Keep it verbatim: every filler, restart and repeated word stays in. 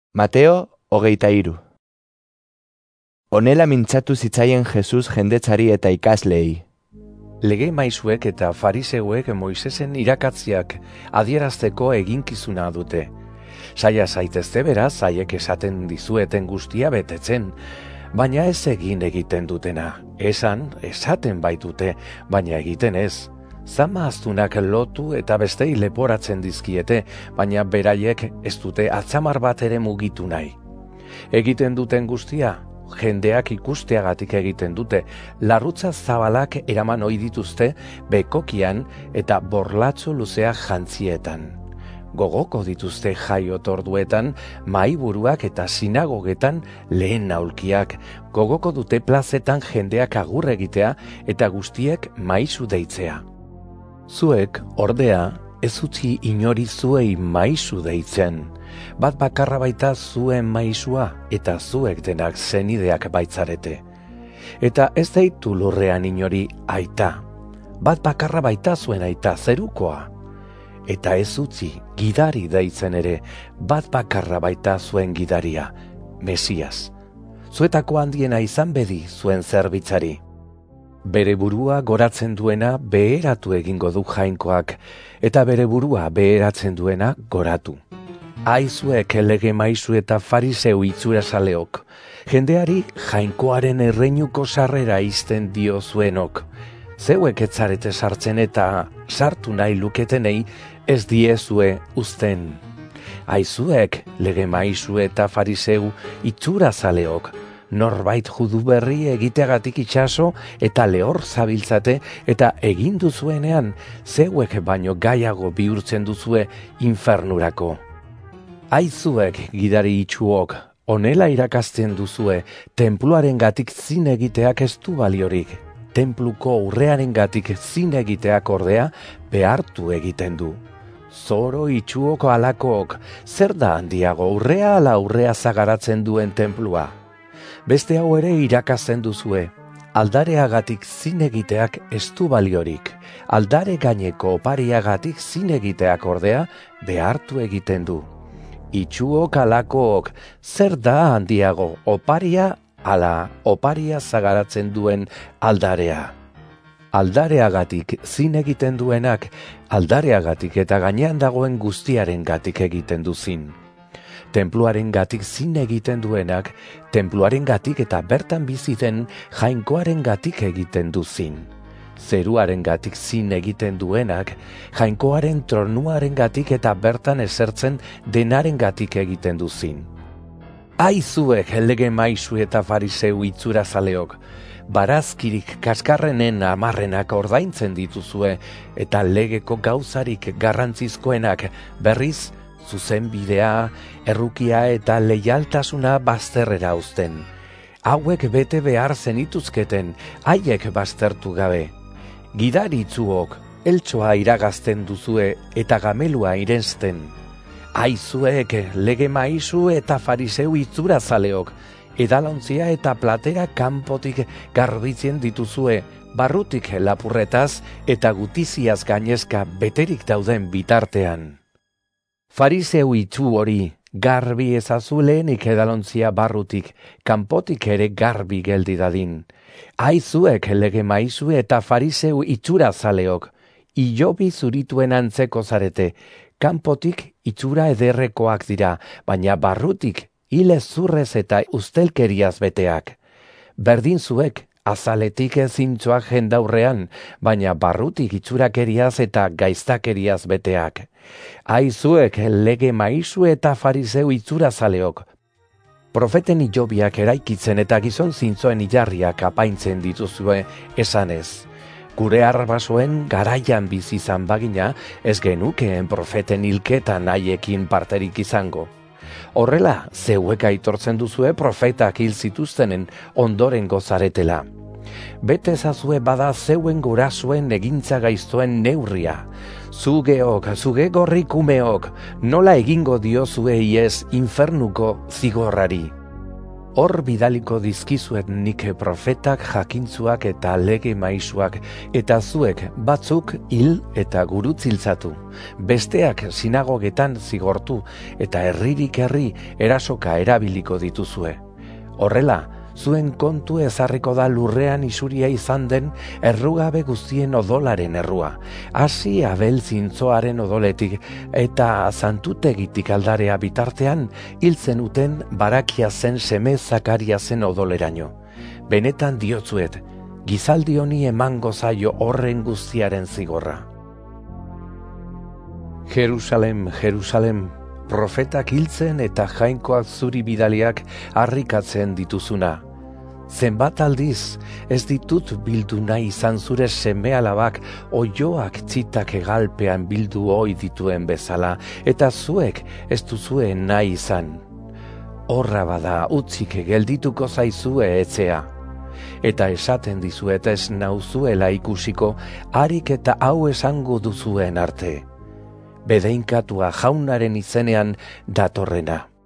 Mateo hogeita hiru. Honela mintzatu zitzaien Jesus jendetzari eta ikasleei. Lege maisuek eta fariseuek Moisesen irakatziak adierazteko eginkizuna dute. Saia zaitezte beraz, haiek esaten dizueten guztia betetzen, baina ez egin egiten dutena. Esan, esaten baitute, baina egiten ez. Zama astunak lotu eta bestei leporatzen dizkiete, baina beraiek ez dute atzamar bat ere mugitu nahi. Egiten duten guztia, jendeak ikusteagatik egiten dute, larrutza zabalak eraman ohi dituzte bekokian eta borlatxo luzeak jantzietan. Gogoko dituzte jaiotorduetan, mahaiburuak eta sinagogetan lehen aulkiak, gogoko dute plazetan jendeak agur egitea eta guztiek maisu deitzea. Zuek, ordea, ez utzi inori zuei maisu deitzen. Bat bakarra baita zuen maisua eta zuek denak zenideak baitzarete. Eta ez deitu lurrean inori aita. Bat bakarra baita zuen aita zerukoa. Eta ez utzi gidari deitzen ere, bat bakarra baita zuen gidaria, Mesias. Zuetako handiena izan bedi zuen zerbitzari. Bere burua goratzen duena beheratu egingo du jainkoak, eta bere burua beheratzen duena goratu. Aizuek lege maisu eta fariseu itxurasaleok, jendeari jainkoaren erreinuko sarrera izten dio zuenok. Zeuek etzarete sartzen eta sartu nahi luketenei ez diezue uzten. Aizuek lege maisu eta fariseu itxurasaleok, norbait judu berri egiteagatik itxaso eta lehor zabiltzate eta egin duzuenean zeuek baino gaiago bihurtzen duzue infernurako. Aizuek gidari itxuok, honela irakasten duzue, tenpluaren gatik zin egiteak ez du baliorik. Tenpluko urrearen gatik zin egiteak ordea behartu egiten du. Zoro itxuoko alakook, zer da handiago urrea ala urrea zagaratzen duen tenplua? Beste hau ere irakasten duzue, aldareagatik zin egiteak ez du baliorik, aldare gaineko opariagatik zin egiteak ordea behartu egiten du. Itxuok alakook, zer da handiago, oparia ala oparia zagaratzen duen aldarea? Aldareagatik zin egiten duenak, aldareagatik eta gainean dagoen guztiaren gatik egiten du zin. Tenpluaren gatik zin egiten duenak, tenpluaren gatik eta bertan biziten jainkoaren gatik egiten du zin. Zeruaren gatik zin egiten duenak, jainkoaren tronuaren gatik eta bertan esertzen denaren gatik egiten du zin. Aizuek lege maisu eta fariseu itxurazaleok, barazkirik kaskarrenen amarrenak ordaintzen dituzue eta legeko gauzarik garrantzizkoenak berriz zuzenbidea, errukia eta leialtasuna bazterrera uzten. Hauek bete behar zenituzketen, haiek baztertu gabe. Gidari itzuok, eltsoa iragazten duzue eta gamelua irensten. Aizuek lege maisu eta fariseu itxurazaleok, edalontzia eta platera kanpotik garbitzen dituzue, barrutik lapurretaz eta gutiziaz gainezka beterik dauden bitartean. Fariseu itxu hori, garbi ezazulenik edalontzia barrutik, kanpotik ere garbi geldi dadin. Aizuek lege maisu eta fariseu itxurazaleok, ilobi zurituen antzeko zarete, kanpotik itxura ederrekoak dira, baina barrutik hile zurrez eta ustelkeriaz beteak. Berdin zuek, azaletik ezintzoak jendaurrean, baina barrutik itxurakeriaz eta gaiztakeriaz beteak. Aizuek lege maisu eta fariseu itxurazaleok, profeten ilobiak eraikitzen eta gizon zintzoen ilarriak apaintzen dituzue esanez. Gure arbasoen garaian bizi izan bagina, ez genukeen profeten hilketan haiekin parterik izango. Horrela, zeuek aitortzen duzue profetak hil zituztenen ondoren gozaretela. Bete ezazue bada zeuen gurasoen egintza gaiztoen neurria. Zugeok, zuge gorrikumeok, nola egingo diozue iez infernuko zigorrari. Hor bidaliko dizkizuet nik profetak, jakintzuak eta lege maisuak, eta zuek batzuk hil eta gurutziltzatu, besteak sinagogetan zigortu, eta herririk herri erasoka erabiliko dituzue. Horrela, zuen kontu ezarriko da lurrean isuria izan den errugabe guztien odolaren errua, hasi Abel zintzoaren odoletik eta santutegitik aldarea bitartean hiltzen uten Barakia zen seme Zakaria zen odoleraino. Benetan diotzuet, gizaldi honi emango zaio horren guztiaren zigorra. Jerusalem, Jerusalem, profetak hiltzen eta jainkoak zuri bidaliak harrikatzen dituzuna. Zenbat aldiz, ez ditut bildu nahi izan zure seme-alabak oioak txitak egalpean bildu ohi dituen bezala, eta zuek ez duzuen nahi izan. Horra bada utzik geldituko zaizue etzea. Eta esaten dizuet ez nauzuela ikusiko, harik eta hau esango duzuen arte. Bedeinkatua jaunaren izenean datorrena.